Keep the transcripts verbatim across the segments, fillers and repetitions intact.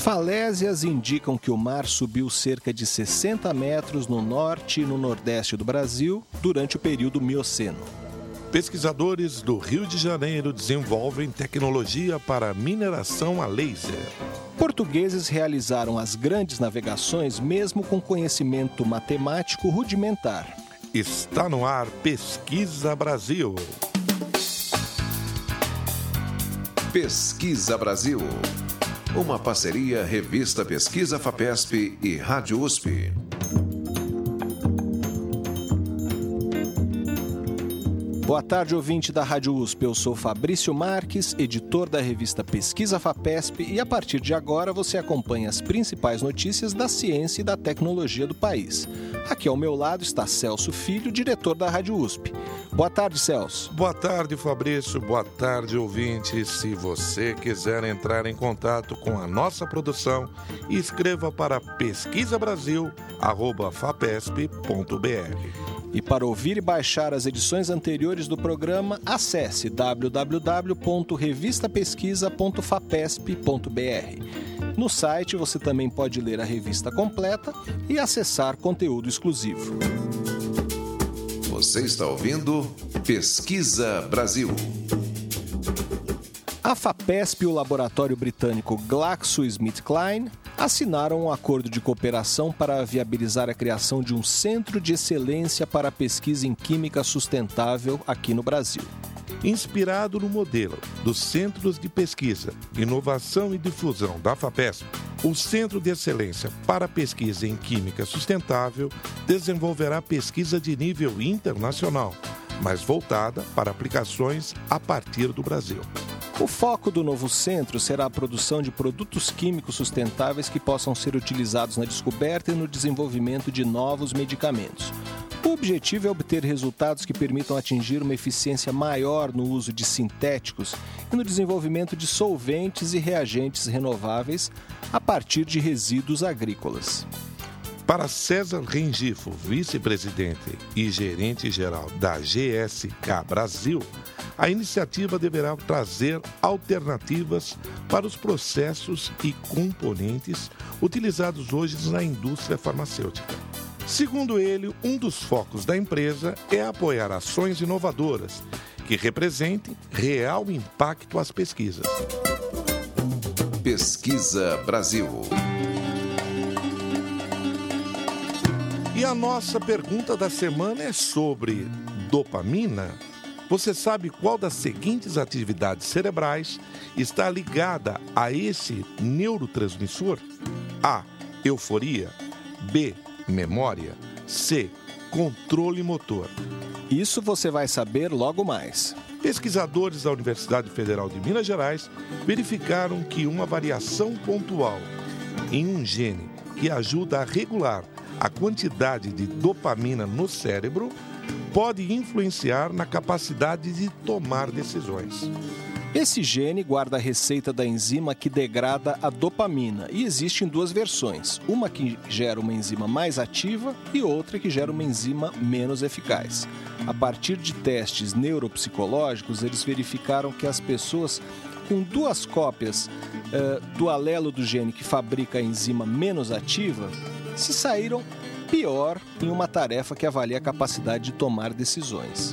Falésias indicam que o mar subiu cerca de sessenta metros no norte e no nordeste do Brasil durante o período Mioceno. Pesquisadores do Rio de Janeiro desenvolvem tecnologia para mineração a laser. Portugueses realizaram as grandes navegações mesmo com conhecimento matemático rudimentar. Está no ar Pesquisa Brasil. Pesquisa Brasil. Uma parceria Revista Pesquisa FAPESP e Rádio U S P. Boa tarde, ouvinte da Rádio U S P. Eu sou Fabrício Marques, editor da revista Pesquisa FAPESP, e a partir de agora você acompanha as principais notícias da ciência e da tecnologia do país. Aqui ao meu lado está Celso Filho, diretor da Rádio U S P. Boa tarde, Celso. Boa tarde, Fabrício. Boa tarde, ouvinte. Se você quiser entrar em contato com a nossa produção, escreva para pesquisabrasil arroba fapesp ponto br. E para ouvir e baixar as edições anteriores do programa, acesse w w w ponto revista pesquisa ponto fapesp ponto br. No site você também pode ler a revista completa e acessar conteúdo exclusivo. Você está ouvindo Pesquisa Brasil. A FAPESP e o laboratório britânico GlaxoSmithKline assinaram um acordo de cooperação para viabilizar a criação de um centro de excelência para a pesquisa em química sustentável aqui no Brasil. Inspirado no modelo dos Centros de Pesquisa, Inovação e Difusão da FAPESP, o Centro de Excelência para a Pesquisa em Química Sustentável desenvolverá pesquisa de nível internacional, mas voltada para aplicações a partir do Brasil. O foco do novo centro será a produção de produtos químicos sustentáveis que possam ser utilizados na descoberta e no desenvolvimento de novos medicamentos. O objetivo é obter resultados que permitam atingir uma eficiência maior no uso de sintéticos e no desenvolvimento de solventes e reagentes renováveis a partir de resíduos agrícolas. Para César Rengifo, vice-presidente e gerente-geral da G S K Brasil, a iniciativa deverá trazer alternativas para os processos e componentes utilizados hoje na indústria farmacêutica. Segundo ele, um dos focos da empresa é apoiar ações inovadoras que representem real impacto às pesquisas. Pesquisa Brasil. E a nossa pergunta da semana é sobre dopamina. Você sabe qual das seguintes atividades cerebrais está ligada a esse neurotransmissor? A. Euforia. B. Memória. C. Controle motor. Isso você vai saber logo mais. Pesquisadores da Universidade Federal de Minas Gerais verificaram que uma variação pontual em um gene que ajuda a regular a quantidade de dopamina no cérebro pode influenciar na capacidade de tomar decisões. Esse gene guarda a receita da enzima que degrada a dopamina e existem duas versões, uma que gera uma enzima mais ativa e outra que gera uma enzima menos eficaz. A partir de testes neuropsicológicos, eles verificaram que as pessoas com duas cópias uh, do alelo do gene que fabrica a enzima menos ativa se saíram pior em uma tarefa que avalia a capacidade de tomar decisões.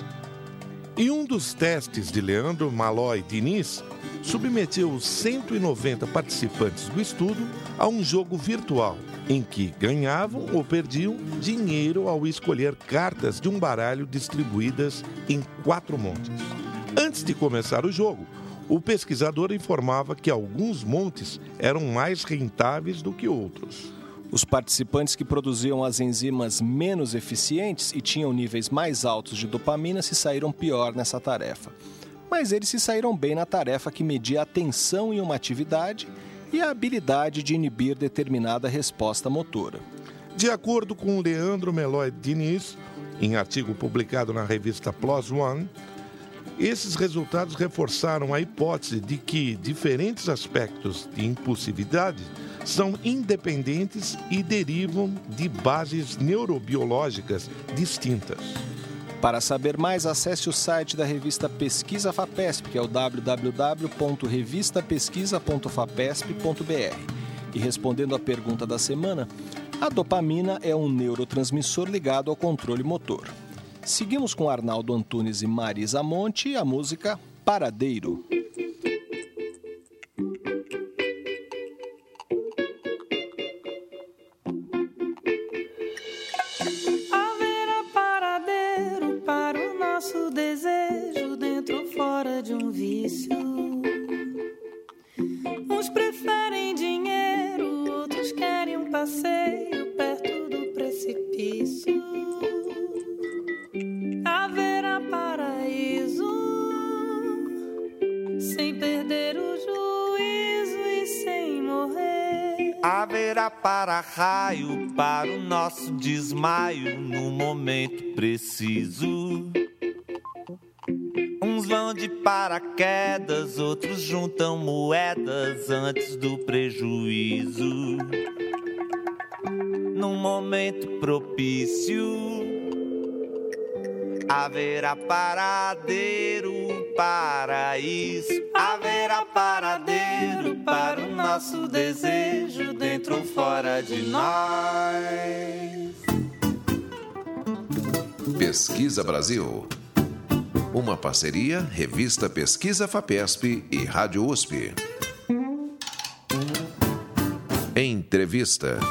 E um dos testes de Leandro Malloy Diniz submeteu os cento e noventa participantes do estudo a um jogo virtual, em que ganhavam ou perdiam dinheiro ao escolher cartas de um baralho distribuídas em quatro montes. Antes de começar o jogo, o pesquisador informava que alguns montes eram mais rentáveis do que outros. Os participantes que produziam as enzimas menos eficientes e tinham níveis mais altos de dopamina se saíram pior nessa tarefa. Mas eles se saíram bem na tarefa que media a atenção em uma atividade e a habilidade de inibir determinada resposta motora. De acordo com Leandro Malloy Diniz, em artigo publicado na revista PLOS ONE, esses resultados reforçaram a hipótese de que diferentes aspectos de impulsividade são independentes e derivam de bases neurobiológicas distintas. Para saber mais, acesse o site da revista Pesquisa FAPESP, que é o w w w ponto revista pesquisa ponto fapesp ponto br. E respondendo à pergunta da semana, a dopamina é um neurotransmissor ligado ao controle motor. Seguimos com Arnaldo Antunes e Marisa Monte e a música Paradeiro. Haverá paradeiro para o nosso desejo dentro ou fora de um vício. Uns preferem dinheiro, outros querem um passeio perto do precipício. Haverá paraíso sem perder o juízo e sem morrer. Haverá para-raio para o nosso desmaio no momento preciso. Uns vão de paraquedas, outros juntam moedas antes do prejuízo. Num momento propício, haverá paradeiro para isso. Haverá paradeiro para o nosso desejo dentro ou fora de nós. Pesquisa Brasil. Uma parceria, Revista Pesquisa FAPESP e Rádio U S P. Entrevista.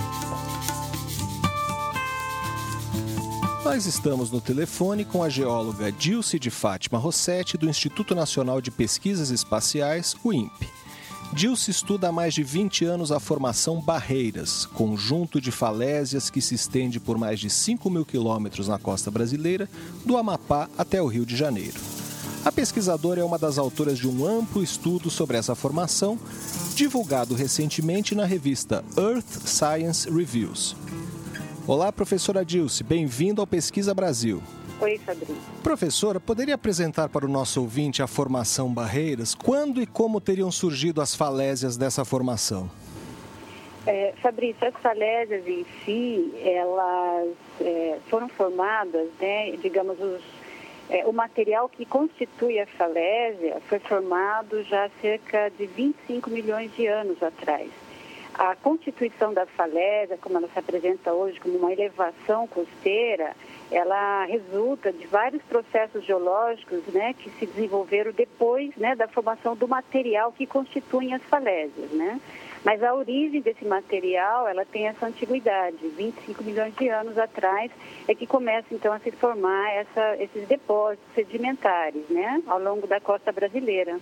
Nós estamos no telefone com a geóloga Dilce de Fátima Rossetti, do Instituto Nacional de Pesquisas Espaciais, o I N P. Dilce estuda há mais de vinte anos a formação Barreiras, conjunto de falésias que se estende por mais de cinco mil quilômetros na costa brasileira, do Amapá até o Rio de Janeiro. A pesquisadora é uma das autoras de um amplo estudo sobre essa formação, divulgado recentemente na revista Earth Science Reviews. Olá, professora Dilce, bem-vindo ao Pesquisa Brasil. Oi, Fabrício. Professora, poderia apresentar para o nosso ouvinte a formação Barreiras? Quando e como teriam surgido as falésias dessa formação? É, Fabrício, as falésias em si, elas é, foram formadas, né, digamos, os, é, o material que constitui a falésia foi formado já há cerca de vinte e cinco milhões de anos atrás. A constituição da falésia, como ela se apresenta hoje como uma elevação costeira, ela resulta de vários processos geológicos, né, que se desenvolveram depois, né, da formação do material que constituem as falésias, né? Mas a origem desse material, ela tem essa antiguidade, vinte e cinco milhões de anos atrás, é que começa então a se formar essa, esses depósitos sedimentares, né, ao longo da costa brasileira.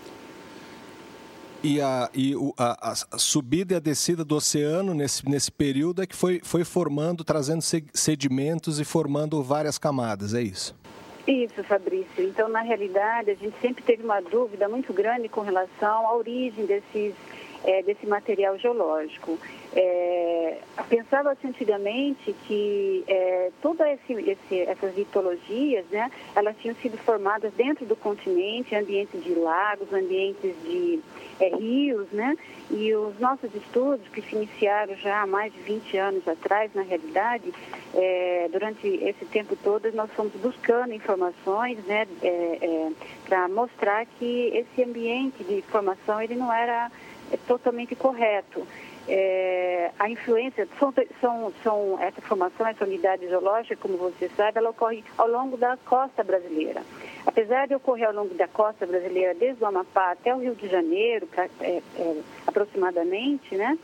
E, a, e o, a, a subida e a descida do oceano nesse, nesse período é que foi, foi formando, trazendo sedimentos e formando várias camadas, é isso? Isso, Fabrício. Então, na realidade, a gente sempre teve uma dúvida muito grande com relação à origem desses, é, desse material geológico. É, pensava-se antigamente que é, todas essas litologias, né, elas tinham sido formadas dentro do continente, ambientes de lagos, ambientes de é, rios, né, e os nossos estudos, que se iniciaram já há mais de vinte anos atrás, na realidade, é, durante esse tempo todo, nós fomos buscando informações, né, é, é, para mostrar que esse ambiente de formação, ele não era é, totalmente correto. É, a influência, são, são, são, essa formação, essa unidade geológica, como você sabe, ela ocorre ao longo da costa brasileira. Apesar de ocorrer ao longo da costa brasileira, desde o Amapá até o Rio de Janeiro, é, é, aproximadamente, né?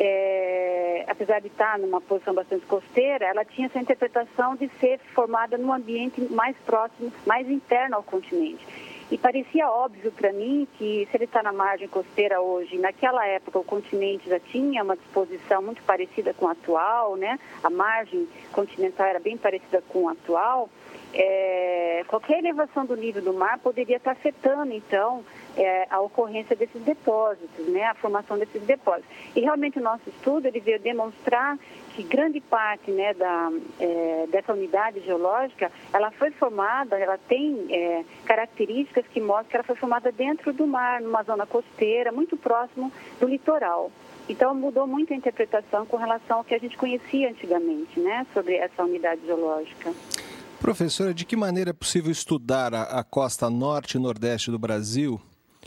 É, apesar de estar numa posição bastante costeira, ela tinha essa interpretação de ser formada num ambiente mais próximo, mais interno ao continente. E parecia óbvio para mim que se ele está na margem costeira hoje, naquela época o continente já tinha uma disposição muito parecida com a atual, né? A margem continental era bem parecida com a atual. É, qualquer elevação do nível do mar poderia estar afetando, então, é, a ocorrência desses depósitos, né, a formação desses depósitos. E realmente o nosso estudo ele veio demonstrar que grande parte, né, da, é, dessa unidade geológica, ela foi formada, ela tem é, características que mostram que ela foi formada dentro do mar, numa zona costeira, muito próximo do litoral. Então, mudou muito a interpretação com relação ao que a gente conhecia antigamente, né, sobre essa unidade geológica. Professora, de que maneira é possível estudar a, a costa norte e nordeste do Brasil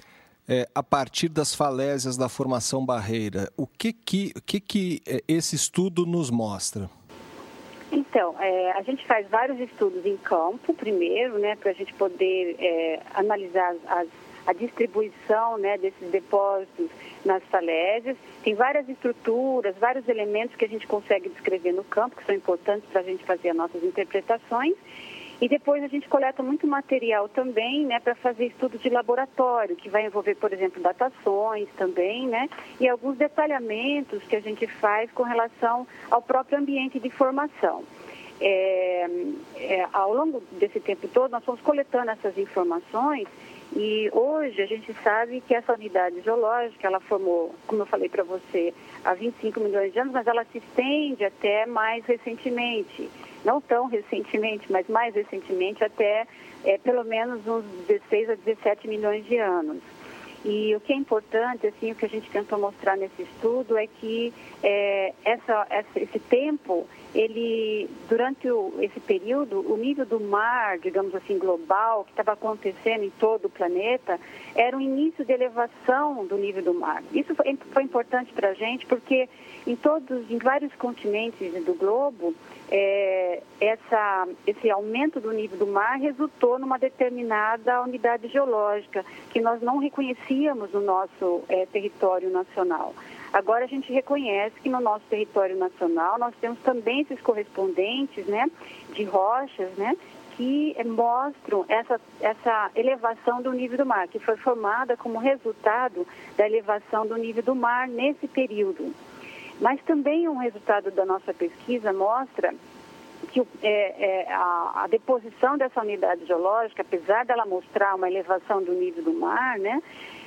é, a partir das falésias da formação barreira. O que que, o que, que esse estudo nos mostra? Então, é, a gente faz vários estudos em campo, primeiro, né, para a gente poder é, analisar as, as, a distribuição, né, desses depósitos nas falésias. Tem várias estruturas, vários elementos que a gente consegue descrever no campo, que são importantes para a gente fazer as nossas interpretações. E depois a gente coleta muito material também, né, para fazer estudos de laboratório, que vai envolver, por exemplo, datações também, né, e alguns detalhamentos que a gente faz com relação ao próprio ambiente de formação. É, é, ao longo desse tempo todo, nós fomos coletando essas informações e hoje a gente sabe que essa unidade geológica, ela formou, como eu falei para você, há vinte e cinco milhões de anos, mas ela se estende até mais recentemente. Não tão recentemente, mas mais recentemente, até é, pelo menos uns dezesseis a dezessete milhões de anos. E o que é importante, assim, o que a gente tentou mostrar nesse estudo é que é, essa, essa, esse tempo, ele, durante o, esse período, o nível do mar, digamos assim, global, que estava acontecendo em todo o planeta, era um início de elevação do nível do mar. Isso foi, foi importante para a gente porque em todos, em vários continentes do globo, é, essa, esse aumento do nível do mar resultou numa determinada unidade geológica que nós não reconhecíamos no nosso é, território nacional. Agora a gente reconhece que no nosso território nacional nós temos também esses correspondentes, né, de rochas, né, que mostram essa, essa elevação do nível do mar, que foi formada como resultado da elevação do nível do mar nesse período. Mas também um resultado da nossa pesquisa mostra que é, é, a, a deposição dessa unidade geológica, apesar dela mostrar uma elevação do nível do mar, né,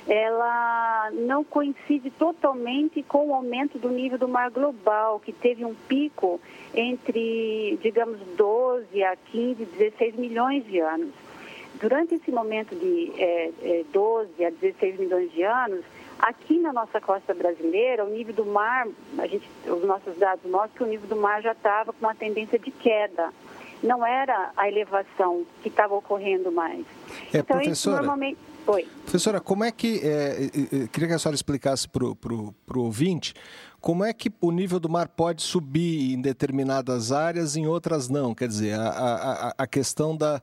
ela não coincide totalmente com o aumento do nível do mar global, que teve um pico entre, digamos, doze a quinze, dezesseis milhões de anos. Durante esse momento de é, é, doze a dezesseis milhões de anos, aqui na nossa costa brasileira, o nível do mar, a gente, os nossos dados mostram que o nível do mar já estava com uma tendência de queda. Não era a elevação que estava ocorrendo mais. É, então, professora, isso normalmente... Oi. Professora, como é que... É, queria que a senhora explicasse para o ouvinte como é que o nível do mar pode subir em determinadas áreas e em outras não. Quer dizer, a, a, a questão da,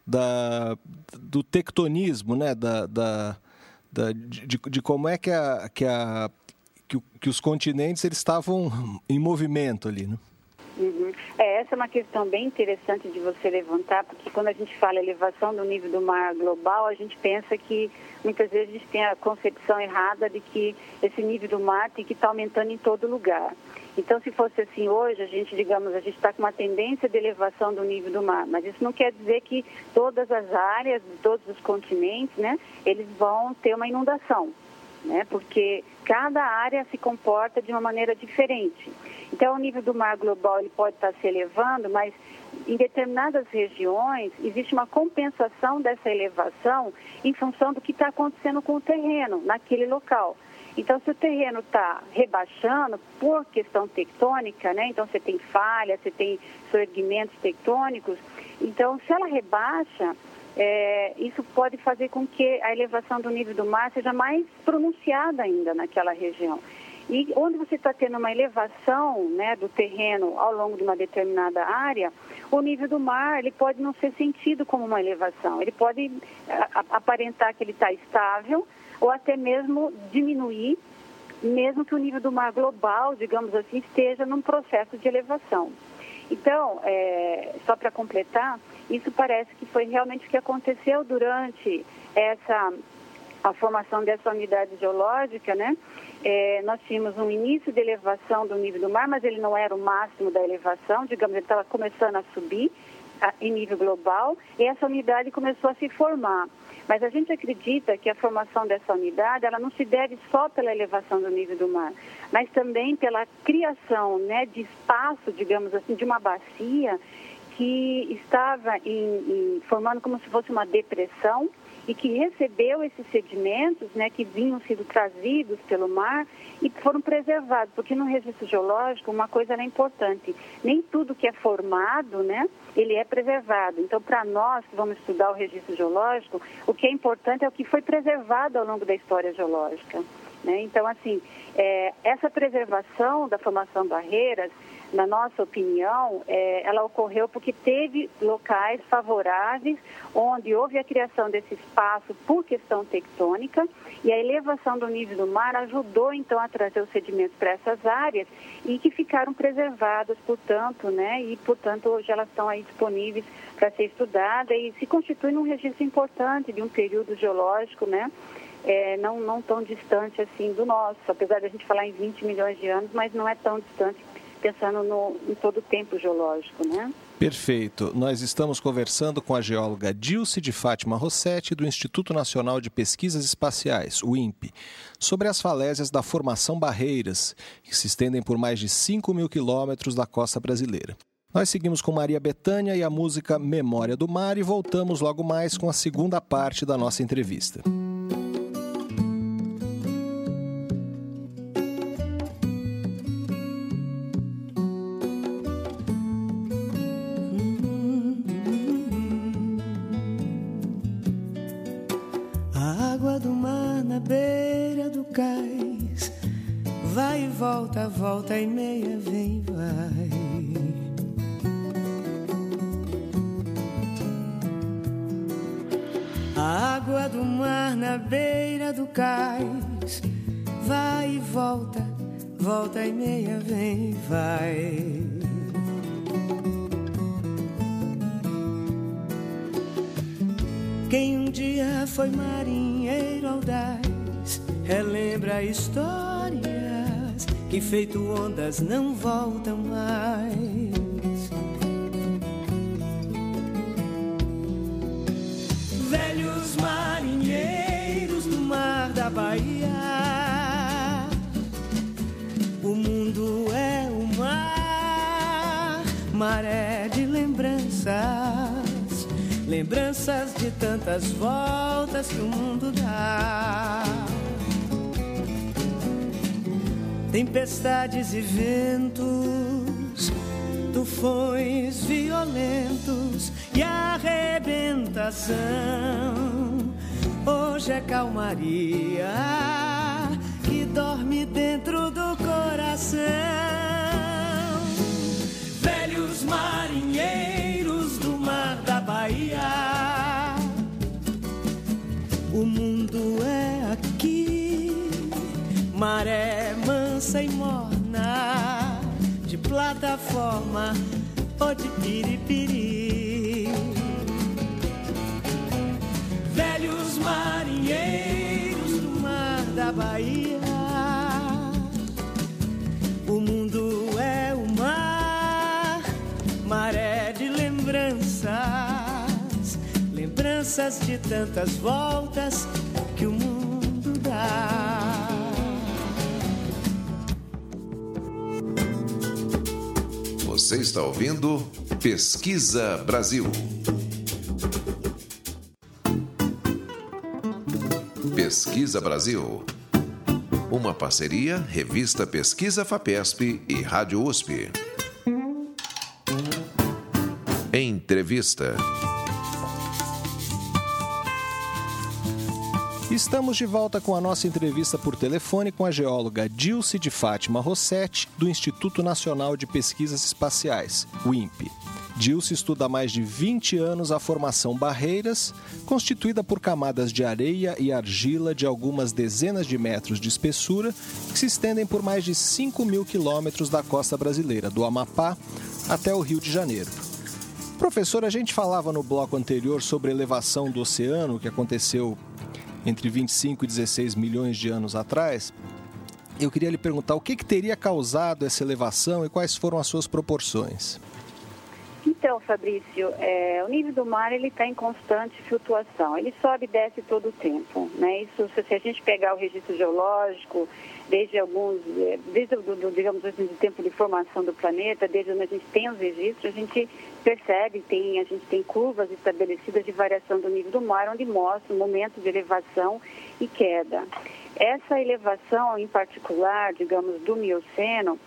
da, do tectonismo, né? da... da Da, de, de como é que, a, que, a, que, o, que os continentes eles estavam em movimento ali, né? Uhum. É, essa é uma questão bem interessante de você levantar, porque quando a gente fala elevação do nível do mar global, a gente pensa que muitas vezes a gente tem a concepção errada de que esse nível do mar tem que estar aumentando em todo lugar. Então, se fosse assim hoje, a gente, digamos, a gente está com uma tendência de elevação do nível do mar, mas isso não quer dizer que todas as áreas, de todos os continentes, né, eles vão ter uma inundação, né, porque cada área se comporta de uma maneira diferente. Então, o nível do mar global ele pode estar se elevando, mas em determinadas regiões existe uma compensação dessa elevação em função do que está acontecendo com o terreno naquele local. Então, se o terreno está rebaixando por questão tectônica, né? Então você tem falha, você tem soerguimentos tectônicos, então se ela rebaixa, é, isso pode fazer com que a elevação do nível do mar seja mais pronunciada ainda naquela região. E onde você está tendo uma elevação, né, do terreno ao longo de uma determinada área, o nível do mar ele pode não ser sentido como uma elevação. Ele pode a, aparentar que ele está estável ou até mesmo diminuir, mesmo que o nível do mar global, digamos assim, esteja num processo de elevação. Então, é, só para completar, isso parece que foi realmente o que aconteceu durante essa, a formação dessa unidade geológica, né? É, nós tínhamos um início de elevação do nível do mar, mas ele não era o máximo da elevação, digamos, ele estava começando a subir a, em nível global, e essa unidade começou a se formar. Mas a gente acredita que a formação dessa unidade, ela não se deve só pela elevação do nível do mar, mas também pela criação, né, de espaço, digamos assim, de uma bacia que estava em, em, formando como se fosse uma depressão e que recebeu esses sedimentos, né, que vinham sendo trazidos pelo mar e foram preservados, porque no registro geológico uma coisa é importante, nem tudo que é formado, né, ele é preservado. Então, para nós que vamos estudar o registro geológico, o que é importante é o que foi preservado ao longo da história geológica, né? Então, assim, é, essa preservação da formação de barreiras, na nossa opinião, é, ela ocorreu porque teve locais favoráveis onde houve a criação desse espaço por questão tectônica e a elevação do nível do mar ajudou, então, a trazer os sedimentos para essas áreas e que ficaram preservadas, portanto, né? E, portanto, hoje elas estão aí disponíveis para ser estudadas e se constitui num registro importante de um período geológico, né? É, não, não tão distante assim do nosso, apesar de a gente falar em vinte milhões de anos, mas não é tão distante pensando no, em todo o tempo geológico, né? Perfeito. Nós estamos conversando com a geóloga Dilce de Fátima Rossetti, do Instituto Nacional de Pesquisas Espaciais, o I N P E, sobre as falésias da Formação Barreiras, que se estendem por mais de cinco mil quilômetros da costa brasileira. Nós seguimos com Maria Bethânia e a música Memória do Mar e voltamos logo mais com a segunda parte da nossa entrevista. Volta, volta e meia, vem, vai. A água do mar na beira do cais vai e volta, volta e meia, vem, vai. Quem um dia foi marinheiro audaz relembra histórias que feito ondas não voltam mais. Velhos marinheiros do mar da Bahia, o mundo é o mar, maré de lembranças, lembranças de tantas voltas que o mundo dá. Tempestades e ventos, tufões violentos e arrebentação. Hoje é calmaria que dorme dentro do coração. Velhos marinheiros do mar da Bahia, o mundo é aqui, maré mansa e morna, de plataforma ou de piripiri. Velhos marinheiros do mar da Bahia, o mundo é o mar, maré de lembranças, lembranças de tantas voltas que o mundo dá. Você está ouvindo Pesquisa Brasil. Pesquisa Brasil. Uma parceria, Revista Pesquisa FAPESP e Rádio U S P. Entrevista. Estamos de volta com a nossa entrevista por telefone com a geóloga Dilce de Fátima Rossetti, do Instituto Nacional de Pesquisas Espaciais, o I N P E. Dilce estuda há mais de vinte anos a formação Barreiras, constituída por camadas de areia e argila de algumas dezenas de metros de espessura, que se estendem por mais de cinco mil quilômetros da costa brasileira, do Amapá até o Rio de Janeiro. Professor, a gente falava no bloco anterior sobre a elevação do oceano, que aconteceu entre vinte e cinco e dezesseis milhões de anos atrás. Eu queria lhe perguntar o que, que teria causado essa elevação e quais foram as suas proporções. Então, Fabrício, é, o nível do mar ele está em constante flutuação. Ele sobe e desce todo o tempo, né? Isso, se a gente pegar o registro geológico, desde alguns, desde o, digamos assim, do tempo de formação do planeta, desde onde a gente tem os registros, a gente percebe, tem, a gente tem curvas estabelecidas de variação do nível do mar, onde mostra o momento de elevação e queda. Essa elevação, em particular, digamos, do Mioceno,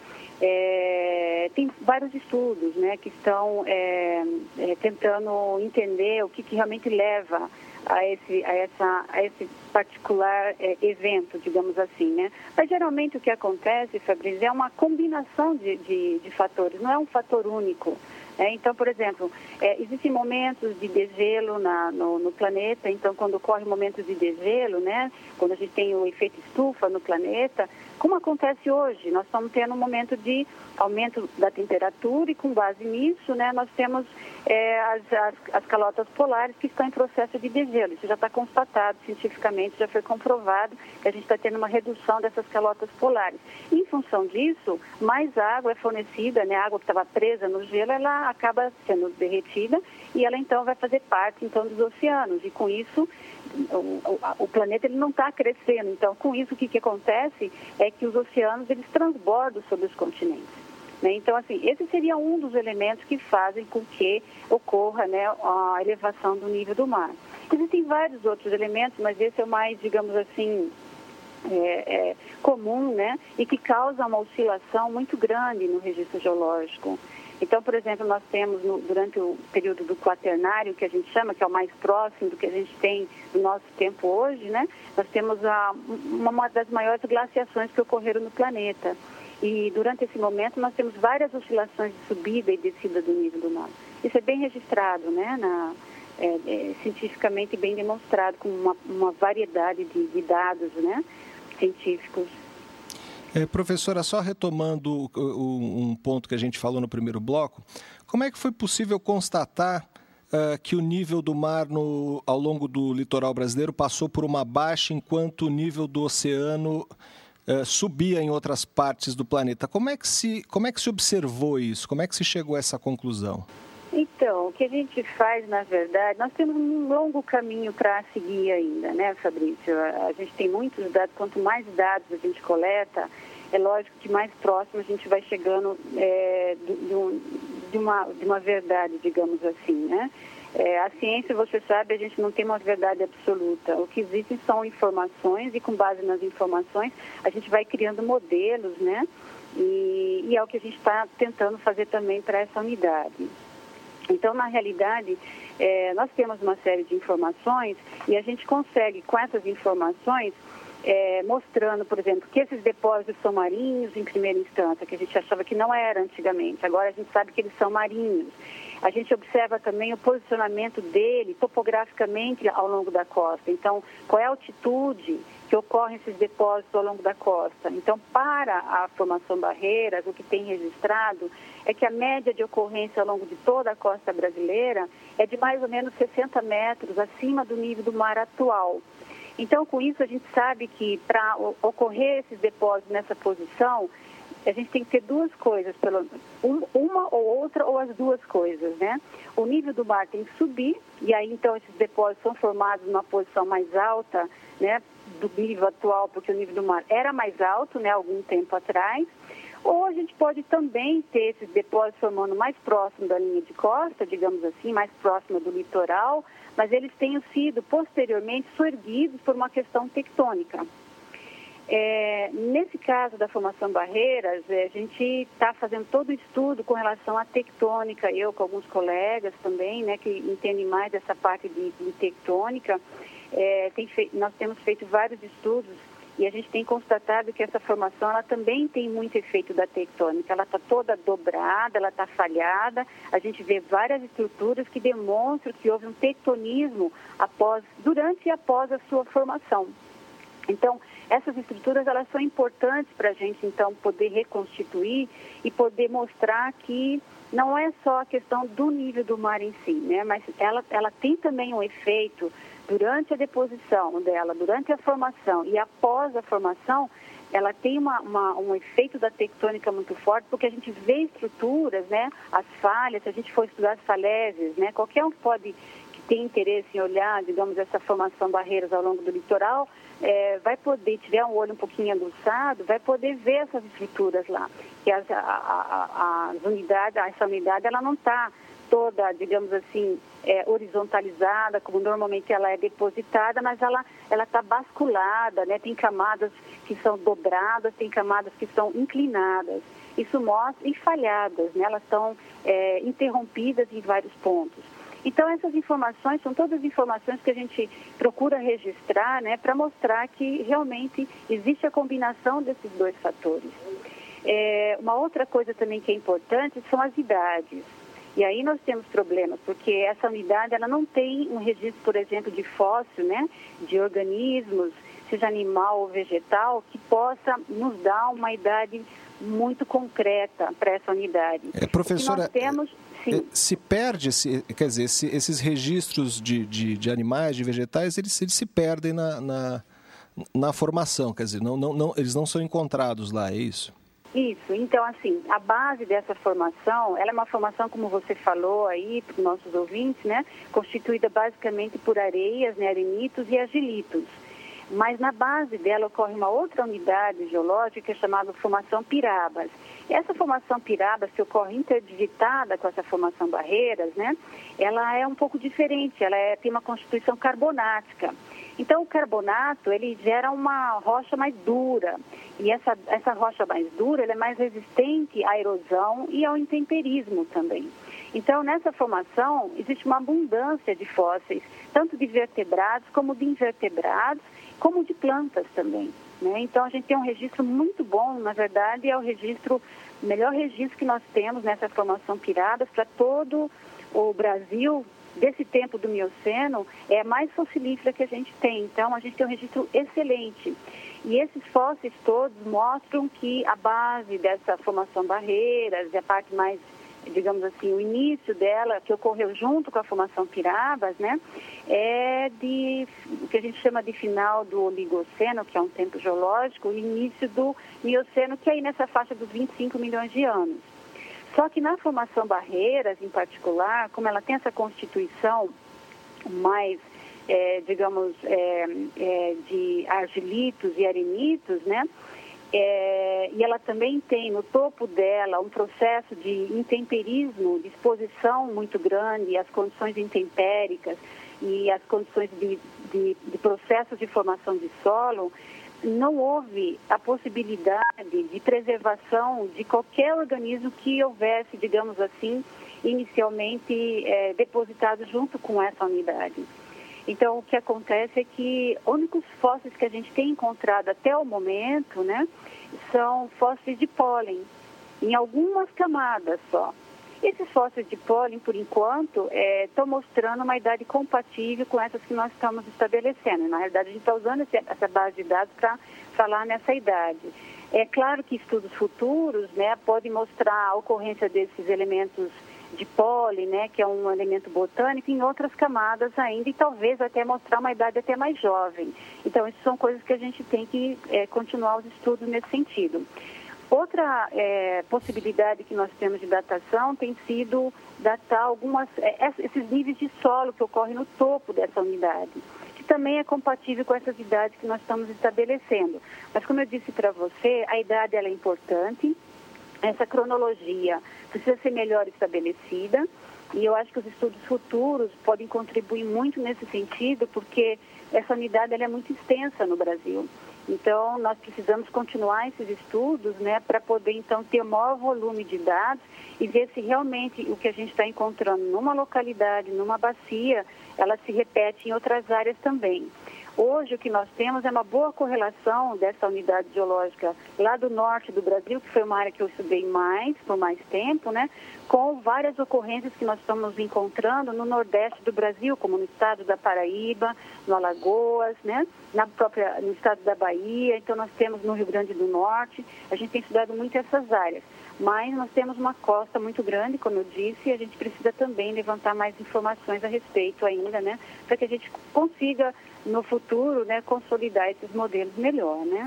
É, tem vários estudos, né, que estão é, é, tentando entender o que, que realmente leva a esse, a essa, a esse particular é, evento, digamos assim, né? Mas geralmente o que acontece, Fabrício, é uma combinação de, de, de fatores, não é um fator único. É, então, por exemplo, é, existem momentos de degelo na, no, no planeta, então quando ocorre momentos de degelo, né, quando a gente tem o efeito estufa no planeta, como acontece hoje, nós estamos tendo um momento de aumento da temperatura e com base nisso, né, nós temos é, as, as, as calotas polares que estão em processo de degelo. Isso já está constatado cientificamente, já foi comprovado que a gente está tendo uma redução dessas calotas polares. E, em função disso, mais água é fornecida, né, a água que estava presa no gelo, ela acaba sendo derretida e ela então vai fazer parte então dos oceanos e com isso o, o, o planeta ele não está crescendo. Então com isso o que, que acontece é que os oceanos eles transbordam sobre os continentes, né? Então assim, esse seria um dos elementos que fazem com que ocorra, né, a elevação do nível do mar. Existem vários outros elementos, mas esse é o mais, digamos assim, É, é, comum, né, e que causa uma oscilação muito grande no registro geológico. Então, por exemplo, nós temos no, durante o período do quaternário, que a gente chama, que é o mais próximo do que a gente tem no nosso tempo hoje, né, nós temos a, uma das maiores glaciações que ocorreram no planeta. E durante esse momento nós temos várias oscilações de subida e descida do nível do mar. Isso é bem registrado, né, na É, é, cientificamente bem demonstrado com uma, uma variedade de, de dados, né, científicos. É, professora, só retomando o, o, um ponto que a gente falou no primeiro bloco, como é que foi possível constatar uh, que o nível do mar no, ao longo do litoral brasileiro passou por uma baixa enquanto o nível do oceano uh, subia em outras partes do planeta? Como é que se, como é que se observou isso? Como é que se chegou a essa conclusão? Então, o que a gente faz, na verdade, nós temos um longo caminho para seguir ainda, né, Fabrício? A gente tem muitos dados, quanto mais dados a gente coleta, é lógico que mais próximo a gente vai chegando é, de, de, uma, de uma verdade, digamos assim, né? É, a ciência, você sabe, a gente não tem uma verdade absoluta. O que existe são informações e com base nas informações a gente vai criando modelos, né? E, e é o que a gente está tentando fazer também para essa unidade. Então, na realidade, é, nós temos uma série de informações e a gente consegue, com essas informações, é, mostrando, por exemplo, que esses depósitos são marinhos em primeira instância, que a gente achava que não era antigamente. Agora a gente sabe que eles são marinhos. A gente observa também o posicionamento dele topograficamente ao longo da costa. Então, qual é a altitude que ocorrem esses depósitos ao longo da costa. Então, para a formação Barreiras, o que tem registrado é que a média de ocorrência ao longo de toda a costa brasileira é de mais ou menos sessenta metros acima do nível do mar atual. Então, com isso, a gente sabe que para ocorrer esses depósitos nessa posição, a gente tem que ter duas coisas, pelo, uma ou outra ou as duas coisas, né? O nível do mar tem que subir e aí, então, esses depósitos são formados numa posição mais alta, né, do nível atual, porque o nível do mar era mais alto, né, algum tempo atrás, ou a gente pode também ter esses depósitos formando mais próximo da linha de costa, digamos assim, mais próximo do litoral, mas eles tenham sido posteriormente soerguidos por uma questão tectônica. É, nesse caso da formação Barreiras, é, a gente está fazendo todo o estudo com relação à tectônica, eu com alguns colegas também, né, que entendem mais dessa parte de, de tectônica. É, tem fe... Nós temos feito vários estudos e a gente tem constatado que essa formação ela também tem muito efeito da tectônica. Ela está toda dobrada, ela está falhada. A gente vê várias estruturas que demonstram que houve um tectonismo após, durante e após a sua formação. Então, essas estruturas elas são importantes para a gente, então, poder reconstituir e poder mostrar que não é só a questão do nível do mar em si, né? Mas ela, ela tem também um efeito durante a deposição dela, durante a formação e após a formação, ela tem uma, uma, um efeito da tectônica muito forte, porque a gente vê estruturas, né, as falhas, se a gente for estudar as falésias, né, qualquer um pode, que tem interesse em olhar, digamos, essa formação barreiras ao longo do litoral, é, vai poder, tiver um olho um pouquinho aguçado, vai poder ver essas estruturas lá, que as, a, a, as unidades, essa unidade, ela não está toda, digamos assim, é, horizontalizada, como normalmente ela é depositada, mas ela ela está basculada, né? Tem camadas que são dobradas, tem camadas que são inclinadas. Isso mostra, e falhadas, né? Elas estão é, interrompidas em vários pontos. Então, essas informações são todas informações que a gente procura registrar, né? Para mostrar que realmente existe a combinação desses dois fatores. É, uma outra coisa também que é importante são as idades. E aí nós temos problemas, porque essa unidade ela não tem um registro, por exemplo, de fóssil, né, de organismos, seja animal ou vegetal, que possa nos dar uma idade muito concreta para essa unidade. É, professora, nós temos, sim. se perde, esse, quer dizer, esse, esses registros de, de, de animais, de vegetais, eles, eles se perdem na, na, na formação, quer dizer, não, não, não, eles não são encontrados lá, é isso? Isso, então assim, a base dessa formação, ela é uma formação, como você falou aí para os nossos ouvintes, né, constituída basicamente por areias, né, arenitos e argilitos. Mas na base dela ocorre uma outra unidade geológica chamada formação Pirabas. Essa formação Pirabas, que ocorre interdigitada com essa formação Barreiras, né, ela é um pouco diferente, ela é, tem uma constituição carbonática. Então, o carbonato, ele gera uma rocha mais dura. E essa, essa rocha mais dura, ela é mais resistente à erosão e ao intemperismo também. Então, nessa formação, existe uma abundância de fósseis, tanto de vertebrados como de invertebrados, como de plantas também, né? Então, a gente tem um registro muito bom, na verdade, é o registro, o melhor registro que nós temos nessa formação Pirabas para todo o Brasil. Desse tempo do Mioceno, é a mais fossilífera que a gente tem. Então, a gente tem um registro excelente. E esses fósseis todos mostram que a base dessa formação Barreiras, a parte mais, digamos assim, o início dela, que ocorreu junto com a formação Pirabas, né, é de o que a gente chama de final do Oligoceno, que é um tempo geológico, e início do Mioceno, que é aí nessa faixa dos vinte e cinco milhões de anos. Só que na formação Barreiras, em particular, como ela tem essa constituição mais, é, digamos, é, é, de argilitos e arenitos, né? É, e ela também tem no topo dela um processo de intemperismo, de exposição muito grande, as condições intempéricas e as condições de, de, de processos de formação de solo. Não houve a possibilidade de preservação de qualquer organismo que houvesse, digamos assim, inicialmente é, depositado junto com essa unidade. Então, o que acontece é que os únicos fósseis que a gente tem encontrado até o momento, né, são fósseis de pólen, em algumas camadas só. Esses fósseis de pólen, por enquanto, estão é, mostrando uma idade compatível com essas que nós estamos estabelecendo. Na realidade, a gente está usando esse, essa base de dados para falar nessa idade. É claro que estudos futuros, né, podem mostrar a ocorrência desses elementos de pólen, né, que é um elemento botânico, em outras camadas ainda, e talvez até mostrar uma idade até mais jovem. Então, isso são coisas que a gente tem que é, continuar os estudos nesse sentido. Outra é, possibilidade que nós temos de datação tem sido datar algumas, é, esses níveis de solo que ocorrem no topo dessa unidade, que também é compatível com essas idades que nós estamos estabelecendo. Mas, como eu disse para você, a idade ela é importante, essa cronologia precisa ser melhor estabelecida, e eu acho que os estudos futuros podem contribuir muito nesse sentido, porque essa unidade ela é muito extensa no Brasil. Então, nós precisamos continuar esses estudos, né, para poder, então, ter o maior volume de dados e ver se realmente o que a gente está encontrando numa localidade, numa bacia, ela se repete em outras áreas também. Hoje, o que nós temos é uma boa correlação dessa unidade geológica lá do norte do Brasil, que foi uma área que eu estudei mais, por mais tempo, né, com várias ocorrências que nós estamos encontrando no nordeste do Brasil, como no estado da Paraíba, no Alagoas, né, na própria, no estado da Bahia. Então, nós temos no Rio Grande do Norte. A gente tem estudado muito essas áreas. Mas nós temos uma costa muito grande, como eu disse, e a gente precisa também levantar mais informações a respeito ainda, né, para que a gente consiga, no futuro, né, consolidar esses modelos melhor, né?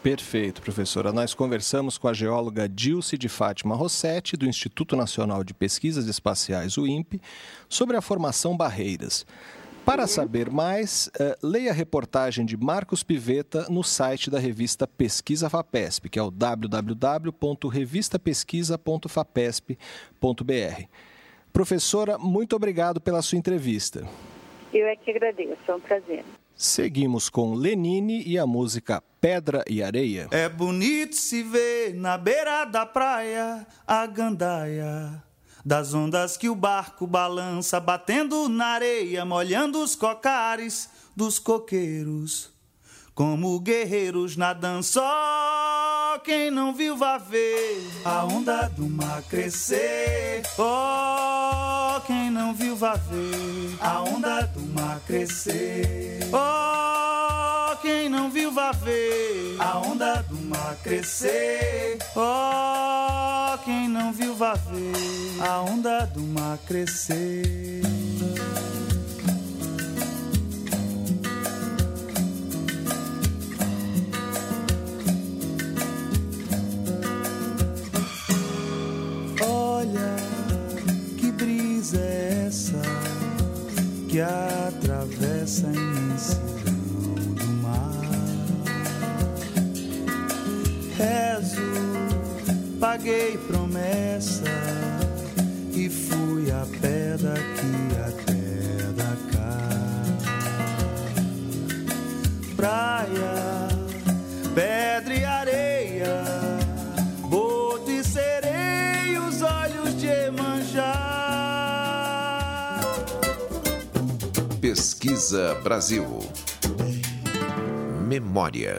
Perfeito, professora. Nós conversamos com a geóloga Dilce de Fátima Rossetti, do Instituto Nacional de Pesquisas Espaciais, o INPE, sobre a formação Barreiras. Para saber mais, uh, leia a reportagem de Marcos Pivetta no site da revista Pesquisa FAPESP, que é o w w w ponto revista pesquisa ponto fapesp ponto b r. Professora, muito obrigado pela sua entrevista. Eu é que agradeço, é um prazer. Seguimos com Lenine e a música Pedra e Areia. É bonito se ver na beira da praia a gandaia das ondas que o barco balança, batendo na areia, molhando os cocares dos coqueiros. Como guerreiros nadando, só quem não viu vai ver a onda do mar crescer. Oh, quem não viu vai ver a onda do mar crescer. Oh, quem não viu vai ver a onda do mar crescer. Oh, quem não viu vai ver a onda do mar crescer. Olha que brisa é essa que atravessa a imensidão do mar. Rezo, paguei promessa e fui a pé daqui até da cá. Praia, pedra e areia, boto e sereia, os olhos de Iemanjá. Pesquisa Brasil. Memória.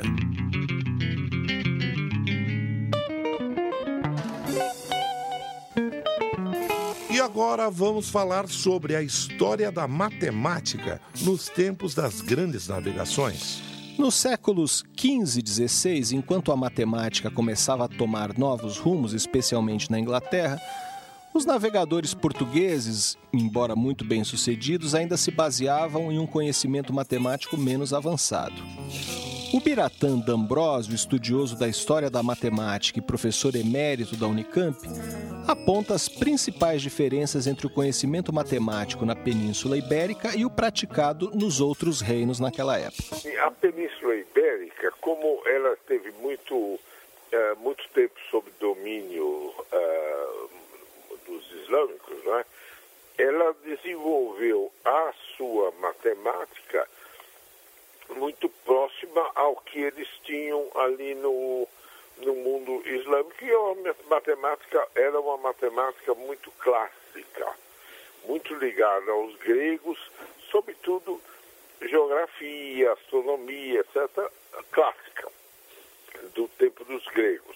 E agora vamos falar sobre a história da matemática nos tempos das grandes navegações. Nos séculos quinze e dezesseis, enquanto a matemática começava a tomar novos rumos, especialmente na Inglaterra, os navegadores portugueses, embora muito bem-sucedidos, ainda se baseavam em um conhecimento matemático menos avançado. O Biratã D'Ambrosio, estudioso da história da matemática e professor emérito da Unicamp, aponta as principais diferenças entre o conhecimento matemático na Península Ibérica e o praticado nos outros reinos naquela época. A Península Ibérica, como ela teve muito, uh, muito tempo sob domínio uh, dos islâmicos, né? Ela desenvolveu a sua matemática muito próxima ao que eles tinham ali no, no mundo islâmico, e a matemática era uma matemática muito clássica, muito ligada aos gregos, sobretudo geografia, astronomia, etcétera, clássica, do tempo dos gregos.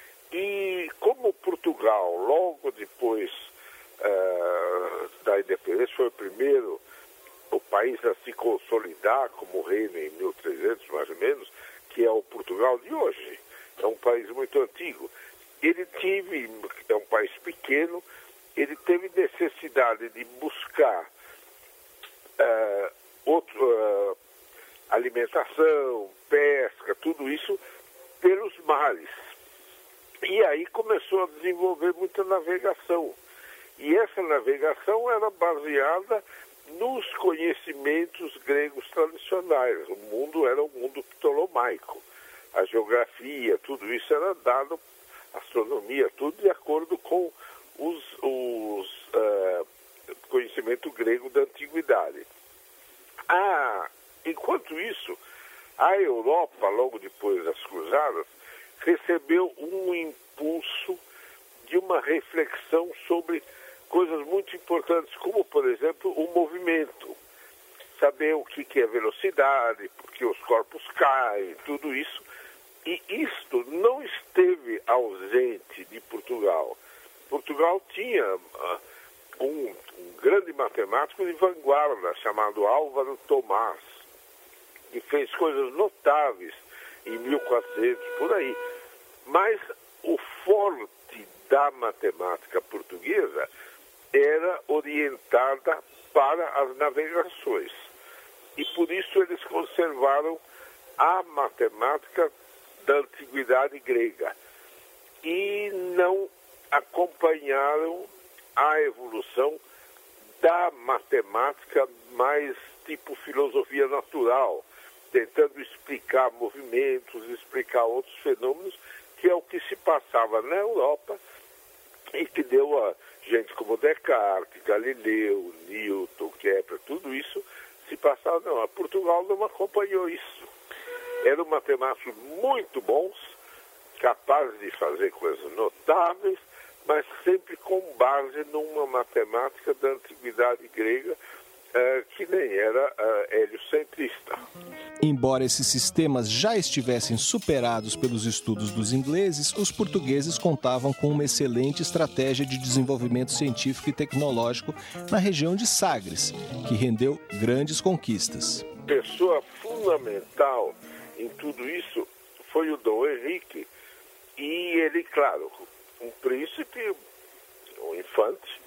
E como Portugal, logo depois uh, da independência, foi o primeiro o país a se consolidar como reino em mil e trezentos, mais ou menos, que é o Portugal de hoje. É um país muito antigo. Ele teve, é um país pequeno, ele teve necessidade de buscar uh, outro, uh, alimentação, pesca, tudo isso pelos mares. E aí começou a desenvolver muita navegação. E essa navegação era baseada nos conhecimentos gregos tradicionais. O mundo era um mundo ptolomaico. A geografia, tudo isso era dado, astronomia, tudo de acordo com os, os uh, conhecimento grego da antiguidade. Ah, enquanto isso, a Europa, logo depois das cruzadas, recebeu um impulso de uma reflexão sobre coisas muito importantes, como, por exemplo, o movimento. Saber o que é velocidade, porque os corpos caem, tudo isso. E isto não esteve ausente de Portugal. Portugal tinha uh, um, um grande matemático de vanguarda, chamado Álvaro Tomás, que fez coisas notáveis em mil e quatrocentos, por aí. Mas o forte da matemática portuguesa era orientada para as navegações. E por isso eles conservaram a matemática da antiguidade grega e não acompanharam a evolução da matemática mais tipo filosofia natural, tentando explicar movimentos, explicar outros fenômenos, que é o que se passava na Europa e que deu a gente como Descartes, Galileu, Newton, Kepler, tudo isso se passava. Não, a Portugal não acompanhou isso. Eram matemáticos muito bons, capazes de fazer coisas notáveis, mas sempre com base numa matemática da antiguidade grega, uh, que nem era uh, heliocentrista. Embora esses sistemas já estivessem superados pelos estudos dos ingleses, os portugueses contavam com uma excelente estratégia de desenvolvimento científico e tecnológico na região de Sagres, que rendeu grandes conquistas. Pessoa fundamental em tudo isso foi o Dom Henrique, e ele, claro, um príncipe, um infante,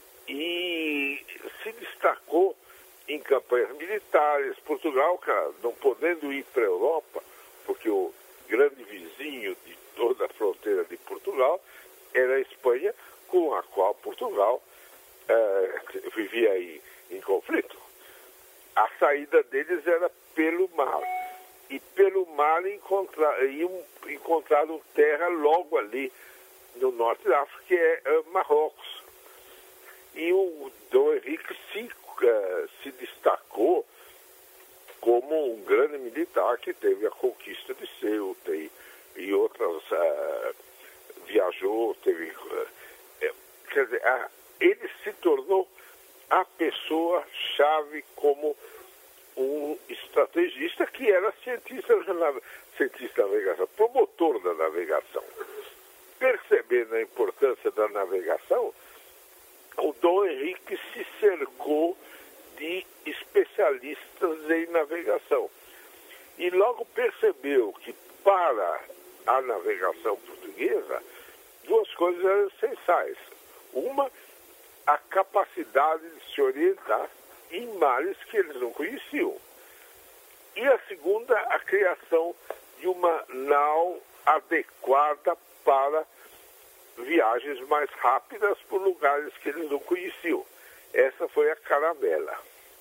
e se destacou em campanhas militares. Portugal, cara, não podendo ir para a Europa, porque o grande vizinho de toda a fronteira de Portugal era a Espanha, com a qual Portugal eh, vivia em, em conflito. A saída deles era pelo mar. E pelo mar encontra, iam, encontraram terra logo ali no norte da África, que é uh, Marrocos. E o Dom Henrique se, uh, se destacou como um grande militar que teve a conquista de Ceuta e, e outras, uh, viajou, teve... Uh, é, quer dizer, uh, ele se tornou a pessoa-chave como um estrategista que era cientista, cientista da navegação, promotor da navegação. Percebendo a importância da navegação, o Dom Henrique se cercou de especialistas em navegação. E logo percebeu que para a navegação portuguesa, duas coisas eram essenciais. Uma, a capacidade de se orientar em mares que eles não conheciam. E a segunda, a criação de uma nau adequada para viagens mais rápidas por lugares que eles não conheciam. Essa foi a caravela.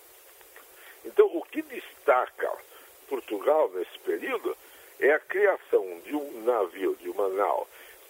Então, o que destaca Portugal nesse período é a criação de um navio, de uma nau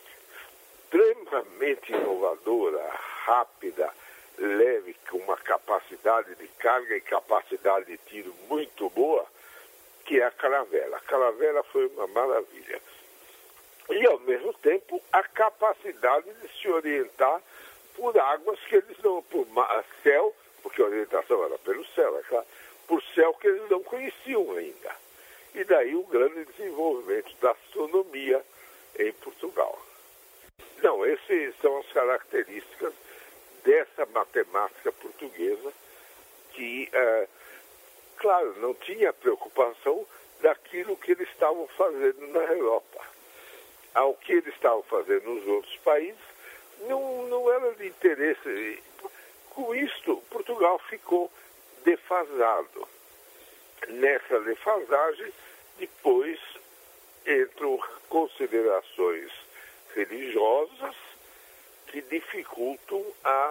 extremamente inovadora, rápida, leve, com uma capacidade de carga e capacidade de tiro muito boa, que é a caravela. A caravela foi uma maravilha. E, ao mesmo tempo, a capacidade de se orientar por águas que eles não... por céu, porque a orientação era pelo céu, é claro, por céu que eles não conheciam ainda. E daí o grande desenvolvimento da astronomia em Portugal. Não, essas são as características dessa matemática portuguesa que, é, claro, não tinha preocupação daquilo que eles estavam fazendo na Europa. Ao que eles estavam fazendo nos outros países, não, não era de interesse. Com isto, Portugal ficou defasado. Nessa defasagem, depois entram considerações religiosas que dificultam a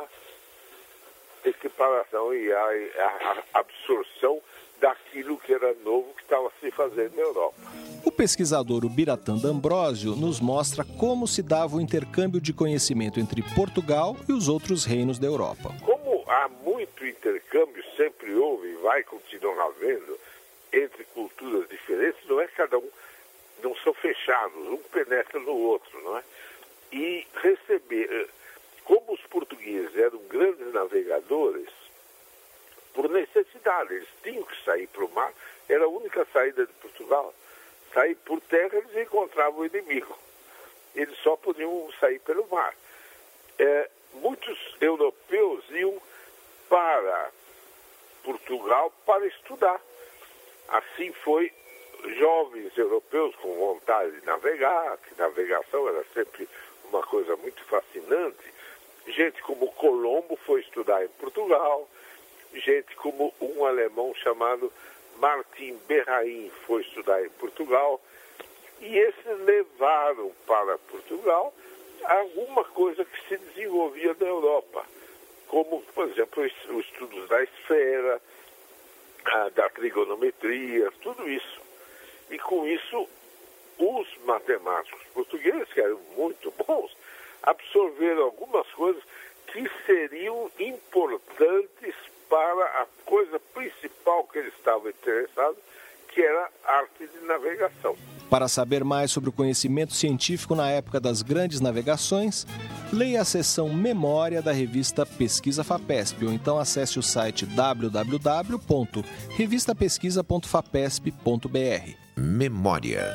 equiparação e a, a absorção daquilo que era novo que estava se fazendo na Europa. O pesquisador Ubiratã D'Ambrosio nos mostra como se dava o intercâmbio de conhecimento entre Portugal e os outros reinos da Europa. Como há muito intercâmbio, sempre houve e vai continuar havendo, entre culturas diferentes, não é cada um, não são fechados, um penetra no outro, não é? E receber, como os portugueses eram grandes navegadores, por necessidade, eles tinham que sair para o mar, era a única saída de Portugal. Sair por terra, eles encontravam o inimigo. Eles só podiam sair pelo mar. É, muitos europeus iam para Portugal para estudar. Assim foi, jovens europeus com vontade de navegar, que navegação era sempre uma coisa muito fascinante. Gente como Colombo foi estudar em Portugal, gente como um alemão chamado Martin Berrain foi estudar em Portugal, e esses levaram para Portugal alguma coisa que se desenvolvia na Europa, como, por exemplo, os estudos da esfera, da trigonometria, tudo isso. E com isso, os matemáticos portugueses, que eram muito bons, absorveram algumas coisas que seriam importantes para a coisa principal que eles estavam interessados, que era a arte de navegação. Para saber mais sobre o conhecimento científico na época das grandes navegações, leia a seção Memória da revista Pesquisa FAPESP, ou então acesse o site w w w ponto revista pesquisa ponto fapesp ponto b r. Memória.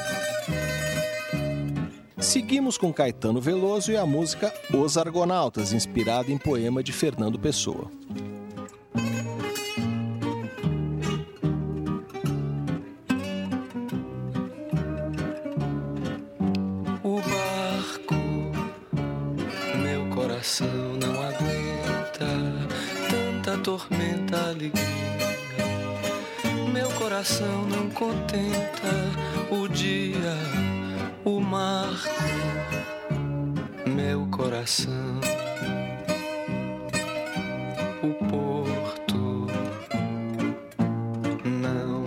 Seguimos com Caetano Veloso e a música Os Argonautas, inspirada em poema de Fernando Pessoa. O barco, meu coração não aguenta tanta tormenta, alegria. Meu coração não contenta o dia, o marco, meu coração, o porto, não.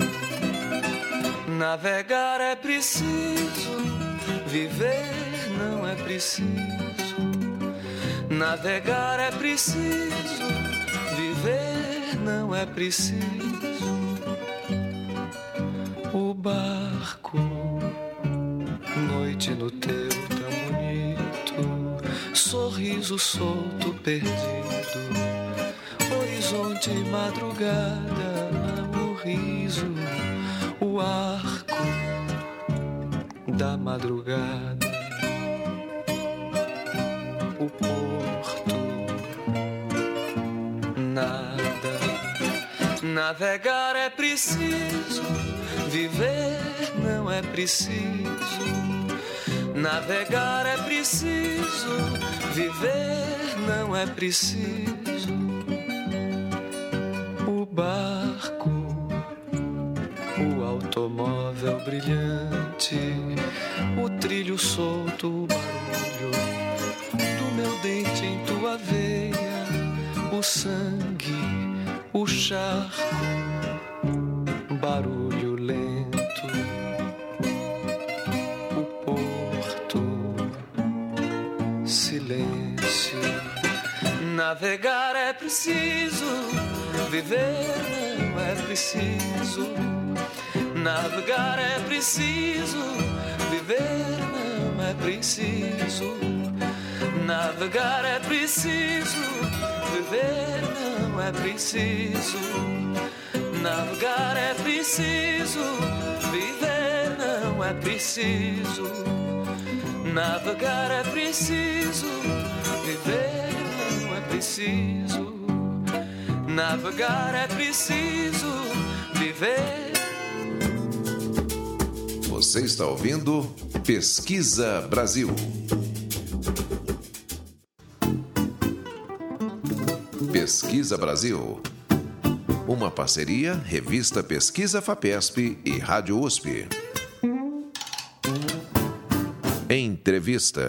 Navegar é preciso, viver não é preciso. Navegar é preciso, viver não é preciso. O barco, noite no teu tão bonito, sorriso solto perdido, horizonte madrugada, o riso, o arco da madrugada, o porto, nada. Navegar é preciso, viver não é preciso. Navegar é preciso, viver não é preciso. O barco, o automóvel brilhante, o trilho solto, o barulho do meu dente em tua veia, o sangue, o charco, barulho lento, o porto, silêncio. Navegar é preciso, viver não é preciso. Navegar é preciso, viver não é preciso. Navegar é preciso, viver não é preciso. Navegar é preciso, viver não é preciso. Navegar é preciso, viver não é preciso. Navegar é preciso, viver. Você está ouvindo Pesquisa Brasil. Pesquisa Brasil. Uma parceria, Revista Pesquisa FAPESP e Rádio U S P. Entrevista.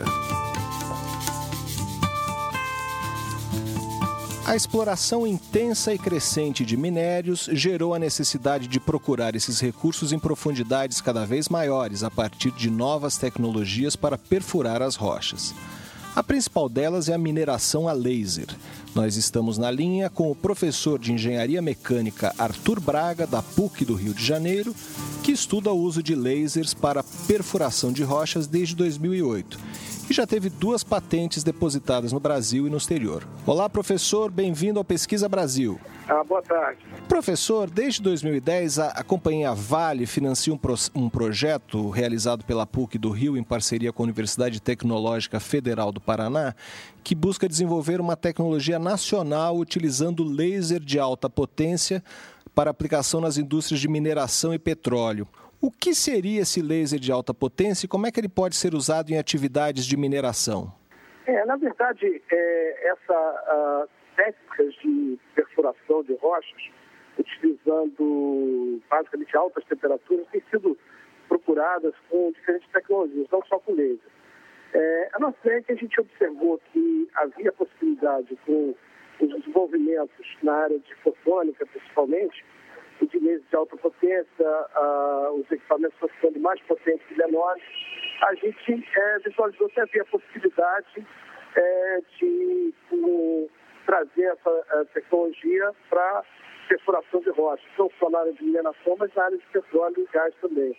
A exploração intensa e crescente de minérios gerou a necessidade de procurar esses recursos em profundidades cada vez maiores a partir de novas tecnologias para perfurar as rochas. A principal delas é a mineração a laser. Nós estamos na linha com o professor de Engenharia Mecânica Arthur Braga, da P U C do Rio de Janeiro, que estuda o uso de lasers para perfuração de rochas desde dois mil e oito. E já teve duas patentes depositadas no Brasil e no exterior. Olá, professor, bem-vindo ao Pesquisa Brasil. Ah, boa tarde. Professor, desde dois mil e dez, a, a companhia Vale financia um, pro, um projeto realizado pela P U C do Rio em parceria com a Universidade Tecnológica Federal do Paraná, que busca desenvolver uma tecnologia nacional utilizando laser de alta potência para aplicação nas indústrias de mineração e petróleo. O que seria esse laser de alta potência e como é que ele pode ser usado em atividades de mineração? É, na verdade, é, essa técnicas de perfuração de rochas, utilizando basicamente altas temperaturas, tem sido procuradas com diferentes tecnologias, não só com laser. É, a nossa ideia é que a gente observou que havia possibilidade com os desenvolvimentos na área de fotônica, principalmente, e de lasers de alta potência, uh, os equipamentos estão ficando mais potentes e menores, a gente é, visualizou que havia a possibilidade é, de um, trazer essa uh, tecnologia para perfuração de rochas, não só na área de mineração, mas na área de petróleo e gás também.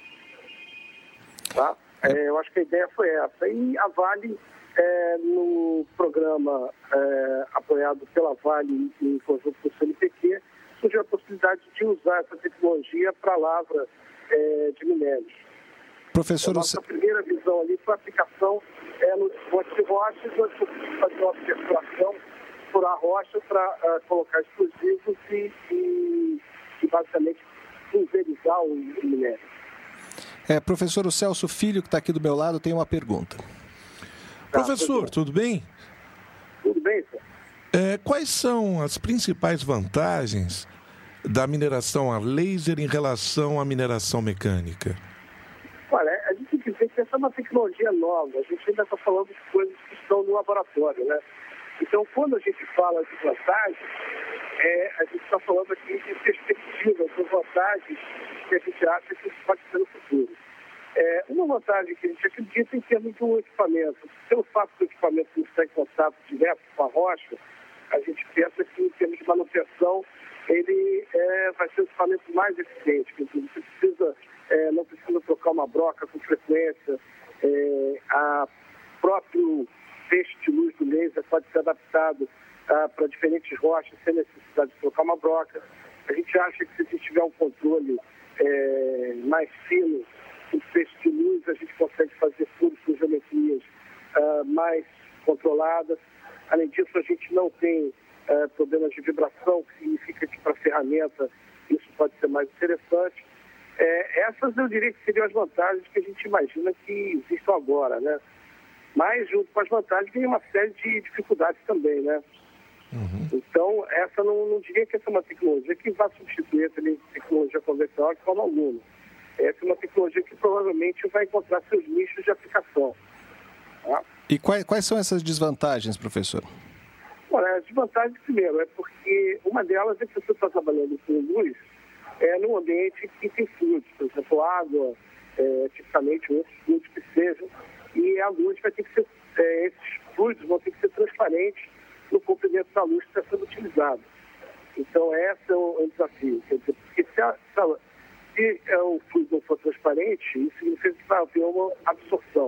Tá? É, eu acho que a ideia foi essa. E a Vale, é, no programa é, apoiado pela Vale em conjunto com o C N P Q, surgiu a possibilidade de usar essa tecnologia para a lavra é, de minérios. Professor, a nossa primeira visão ali foi a aplicação é, no desmonte de rochas, onde conseguimos fazer uma perfuração, furar a rocha para uh, colocar explosivos e, e, e basicamente pulverizar o, o minério. É, professor, o Celso Filho, que está aqui do meu lado, tem uma pergunta. Tá, professor, tudo bem? Tudo bem, senhor. É, quais são as principais vantagens da mineração a laser em relação à mineração mecânica? Olha, a gente tem que dizer que essa é uma tecnologia nova. A gente ainda está falando de coisas que estão no laboratório, né? Então, quando a gente fala de vantagens, é, a gente está falando aqui de perspectivas, de vantagens que a gente acha que isso pode ser no futuro. É, uma vantagem que a gente acredita em termos do equipamento, pelo fato do equipamento não estar em contato direto com a rocha, a gente pensa que em termos de manutenção ele é, vai ser um equipamento mais eficiente, porque você precisa, é, não precisa trocar uma broca com frequência, é, a próprio feixe de luz do laser pode ser adaptado ah, para diferentes rochas sem necessidade de trocar uma broca. A gente acha que se a gente tiver um controle é, mais fino do feixe de luz, a gente consegue fazer furos com geometrias ah, mais controladas. Além disso, a gente não tem ah, problemas de vibração, que significa que para a ferramenta isso pode ser mais interessante. É, essas eu diria que seriam as vantagens que a gente imagina que existam agora, né? Mas, junto com as vantagens, tem uma série de dificuldades também, né? Uhum. Então, essa não, não diria que essa é uma tecnologia que vai substituir a tecnologia convencional de forma alguma. Essa é uma tecnologia que provavelmente vai encontrar seus nichos de aplicação. Tá? E quais, quais são essas desvantagens, professor? Olha, as desvantagens, primeiro, é porque uma delas é que você está trabalhando com luz é, num ambiente que tem fluidos, por exemplo, água, é, tipicamente outros fluidos que sejam, e a luz vai ter que ser, é, esses fluidos vão ter que ser transparentes no comprimento da luz que está sendo utilizado. Então, esse é o, é o desafio. Quer dizer, porque se, a, se é, o fluido não for transparente, isso significa que vai haver uma absorção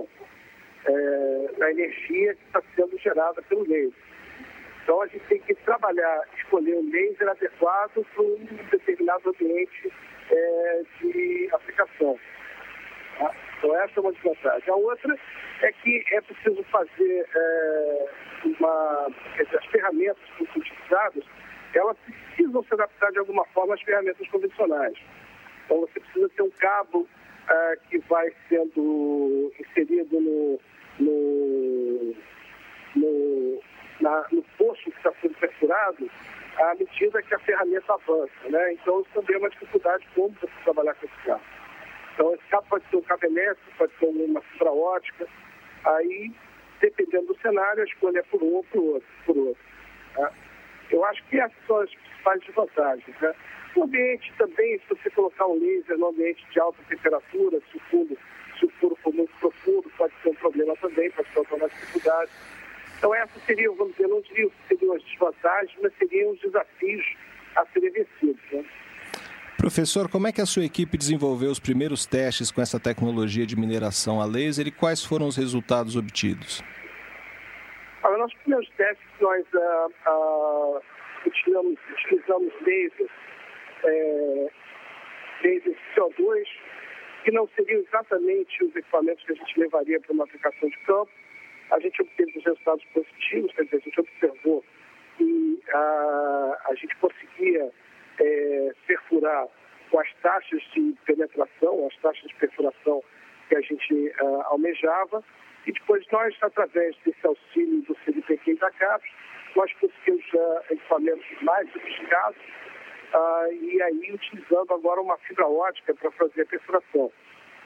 é, da energia que está sendo gerada pelo laser. Então, a gente tem que trabalhar, escolher um laser adequado para um determinado ambiente é, de aplicação. Tá? Então, essa é uma desvantagem. A outra é que é preciso fazer é, uma... Quer dizer, as ferramentas que são utilizadas, elas precisam se adaptar de alguma forma às ferramentas convencionais. Então, você precisa ter um cabo é, que vai sendo inserido no, no, no, na, no poço que está sendo perfurado à medida que a ferramenta avança, né? Então, isso também é uma dificuldade como você trabalhar com esse cabo. Então, esse cabo pode ser um cabo elétrico, pode ser uma fibra ótica. Aí, dependendo do cenário, a escolha é por um ou por outro. Por outro tá? Eu acho que essas são as principais desvantagens. Né? No ambiente também, se você colocar um laser no ambiente de alta temperatura, se o, fundo, se o furo for muito profundo, pode ser um problema também, pode causar uma dificuldade. Então, essas seriam, vamos dizer, não diria que seriam as desvantagens, mas seriam os desafios a serem vencidos. Né? Professor, como é que a sua equipe desenvolveu os primeiros testes com essa tecnologia de mineração a laser e quais foram os resultados obtidos? Ah, nos primeiros testes, nós ah, ah, utilizamos, utilizamos lasers, é, lasers C O dois, que não seriam exatamente os equipamentos que a gente levaria para uma aplicação de campo. A gente obteve os resultados positivos, quer dizer, a gente observou que ah, a gente conseguia É, perfurar com as taxas de penetração, as taxas de perfuração que a gente uh, almejava, e depois nós, através desse auxílio do C N P Q e da CAPES, nós conseguimos uh, equipamentos mais sofisticados uh, e aí utilizando agora uma fibra ótica para fazer a perfuração.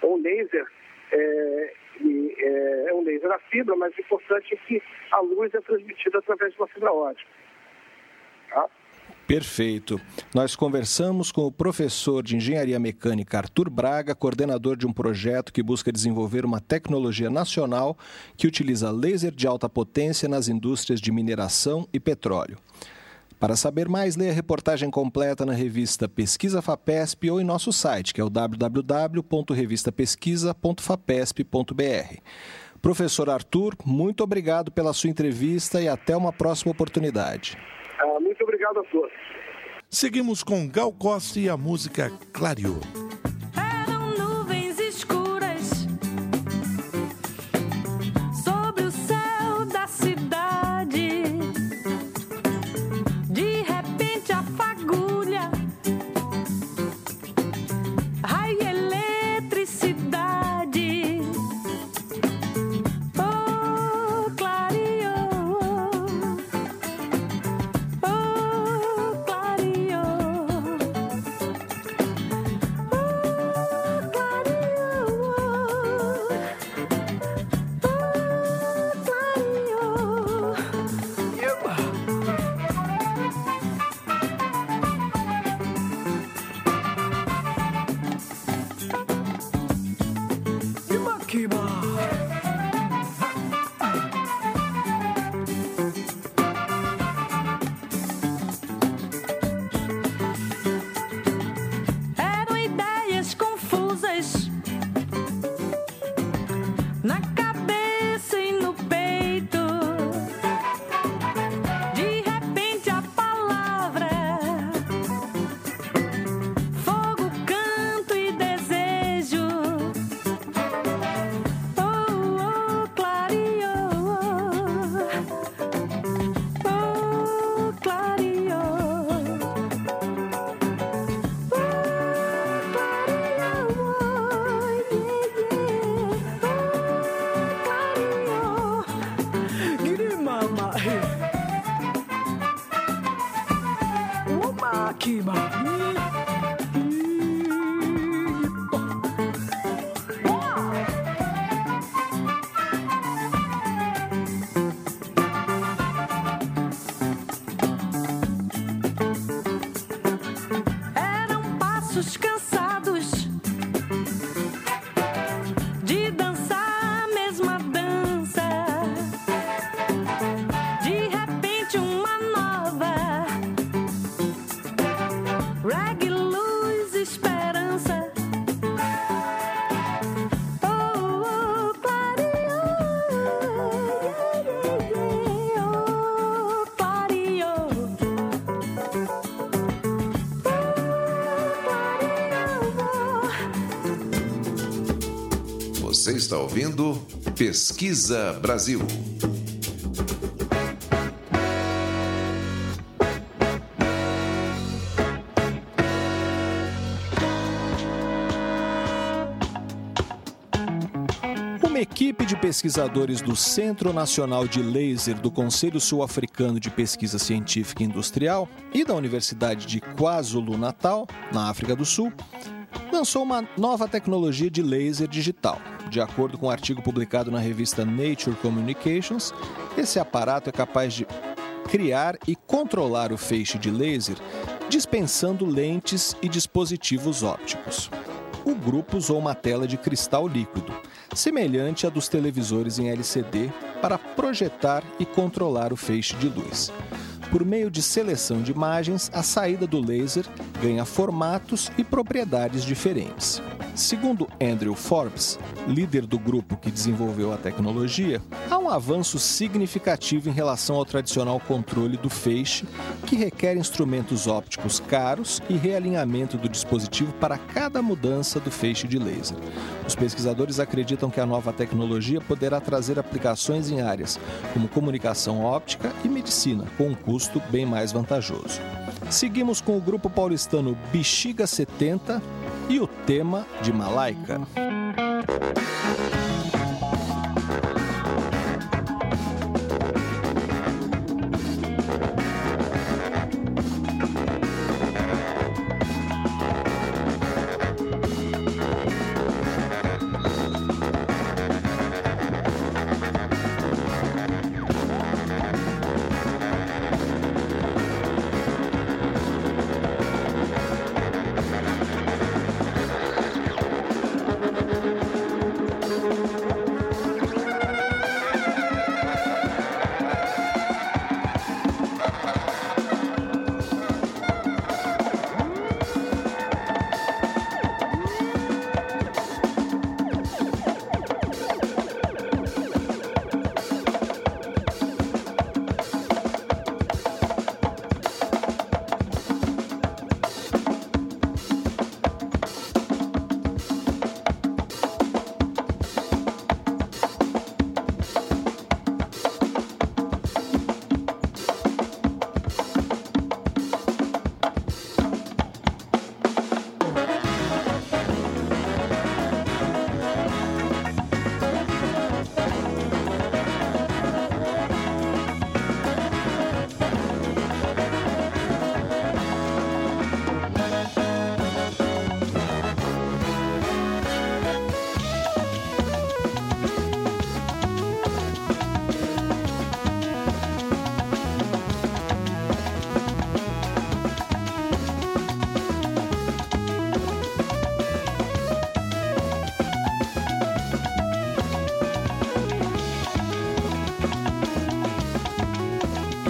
O laser é, é, é um laser a fibra, mas o importante é que a luz é transmitida através de uma fibra ótica. Tá? Perfeito. Nós conversamos com o professor de Engenharia Mecânica Arthur Braga, coordenador de um projeto que busca desenvolver uma tecnologia nacional que utiliza laser de alta potência nas indústrias de mineração e petróleo. Para saber mais, leia a reportagem completa na revista Pesquisa FAPESP ou em nosso site, que é o w w w ponto revista pesquisa ponto fapesp ponto b r. Professor Arthur, muito obrigado pela sua entrevista e até uma próxima oportunidade. Ah, muito obrigado a todos. Seguimos com Gal Costa e a música Clareou. Eram nuvens escuras sobre o céu da cidade. De repente a fagulha, raio e eletricidade. Oh, clareou. Oh, clareou. Oh, clareou. Oh, clareou. Eram ideias confusas na cabeça e no peito. De repente a palavra, fogo, canto e desejo. Oh, oh, clareou. Oh, clareou. Eram passos cansados de dançar a mesma dança. De repente uma nova reggae, luz, esperança. Oh, oh, clareou. Oh, clareou. Você está ouvindo Pesquisa Brasil. Uma equipe de pesquisadores do Centro Nacional de Laser do Conselho Sul-Africano de Pesquisa Científica e Industrial e da Universidade de KwaZulu-Natal, na África do Sul, lançou uma nova tecnologia de laser digital. De acordo com um artigo publicado na revista Nature Communications, esse aparato é capaz de criar e controlar o feixe de laser dispensando lentes e dispositivos ópticos. O grupo usou uma tela de cristal líquido, semelhante à dos televisores em L C D, para projetar e controlar o feixe de luz. Por meio de seleção de imagens, a saída do laser ganha formatos e propriedades diferentes. Segundo Andrew Forbes, líder do grupo que desenvolveu a tecnologia, há um avanço significativo em relação ao tradicional controle do feixe, que requer instrumentos ópticos caros e realinhamento do dispositivo para cada mudança do feixe de laser. Os pesquisadores acreditam que a nova tecnologia poderá trazer aplicações em áreas como comunicação óptica e medicina, com um custo bem mais vantajoso. Seguimos com o grupo paulistano Bexiga setenta e o tema de Malaika.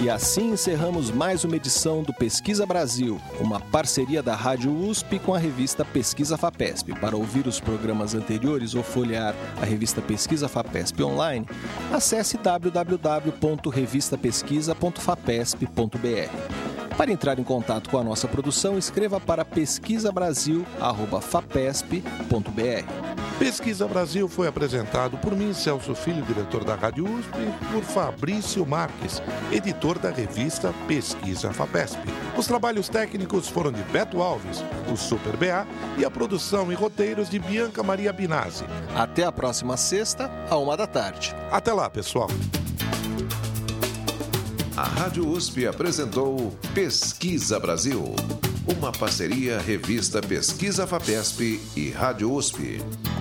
E assim encerramos mais uma edição do Pesquisa Brasil, uma parceria da Rádio U S P com a revista Pesquisa FAPESP. Para ouvir os programas anteriores ou folhear a revista Pesquisa FAPESP online, acesse w w w ponto revista pesquisa ponto fapesp ponto b r. Para entrar em contato com a nossa produção, escreva para pesquisabrasil arroba fapesp ponto b r. Pesquisa Brasil foi apresentado por mim, Celso Filho, diretor da Rádio U S P, e por Fabrício Marques, editor da revista Pesquisa FAPESP. Os trabalhos técnicos foram de Beto Alves, o Super B A, e a produção e roteiros de Bianca Maria Binazzi. Até a próxima sexta, à uma da tarde. Até lá, pessoal. A Rádio U S P apresentou Pesquisa Brasil, uma parceria revista Pesquisa FAPESP e Rádio U S P.